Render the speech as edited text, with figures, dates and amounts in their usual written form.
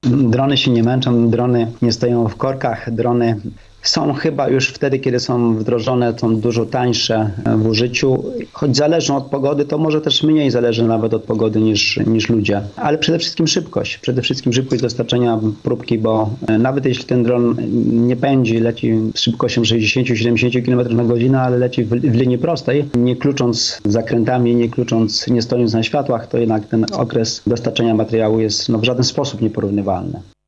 Drony się nie męczą, drony nie stoją w korkach, drony są chyba już wtedy, kiedy są wdrożone, są dużo tańsze w użyciu. Choć zależą od pogody, to może też mniej zależy nawet od pogody niż ludzie. Ale przede wszystkim szybkość. Przede wszystkim szybkość dostarczenia próbki, bo nawet jeśli ten dron nie pędzi, leci z szybkością 60-70 km na godzinę, ale leci w linii prostej, nie klucząc zakrętami, nie stojąc na światłach, to jednak ten okres dostarczenia materiału jest w żaden sposób nieporównywalny.